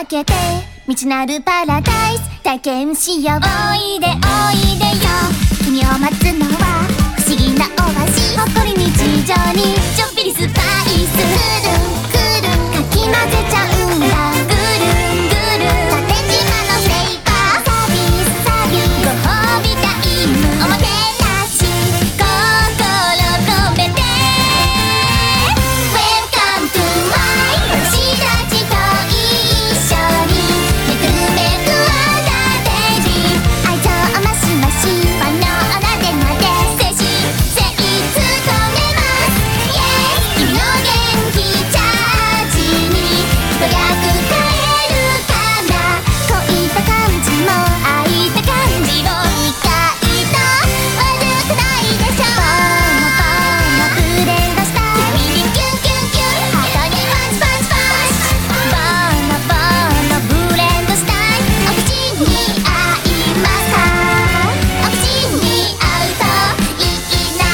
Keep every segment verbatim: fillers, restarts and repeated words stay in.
けて未知なるパラダイス体験しよう。おいでおいでよ、君を待つのは不思議なオアシス。誇り日常にちょっぴりスパイス。くるんくるんかき混ぜちゃうんだ。ぐるんぐるん縦縞のフレーバー。サービスサービスご褒美タイム。おもてなし心込めて Welcome to my 私たちと一緒にめくめくあなデイジー。愛情をマシマシ万能なでなで精神性つとめます。 Yes 君の元気チャージに一役変えるかな。恋った感じも愛った感じも意外と悪くないでしょ。ボーノボーノブレンドした君にキュンキュンキュンハートにパンチパンチパンチ。ボーノボーノブレンドしたい。お口に合いますか？お口に合うといいな。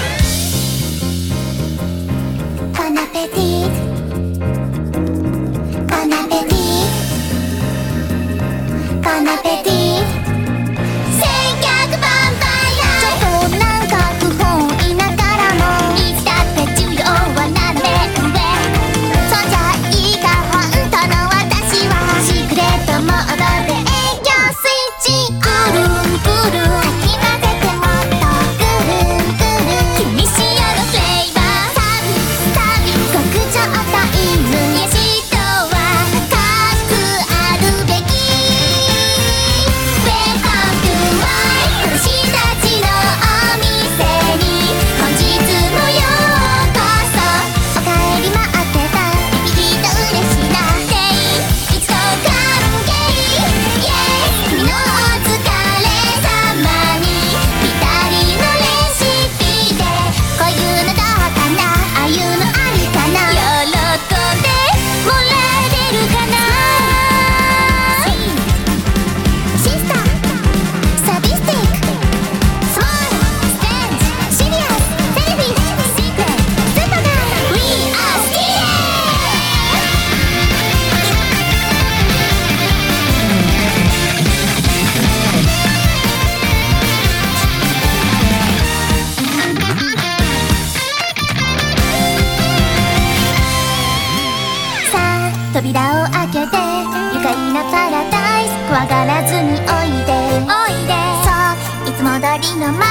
ボナペティボナペティボナペティ千脚バンパイア。ちょっとなんか不本意ながらもいつだって重要は斜め上。そんじゃいいか本当の私はシークレットモードで営業スイッチ。ぐるんぐるんかき混ぜてもっとぐるんぐるん君仕様のフレーバー。サービスサービス極上タイム。癒しとは深くあるべき。Welcome to my 私たちのお店に本日もようこそ。おかえり待ってたリピート嬉しなデイ一度歓迎。 Yes 君のお疲れ様にぴったりのレシピでこういうのどうかなああいうのありかな。喜んでもらえるかな。シスターサディスティックスモールステンジシリアスセルフィッシュシークレットスーパーガール We are Skinny。 さあ扉を開けて愉快なパラダイス怖がらずにおいでおいで。そういつも通りの街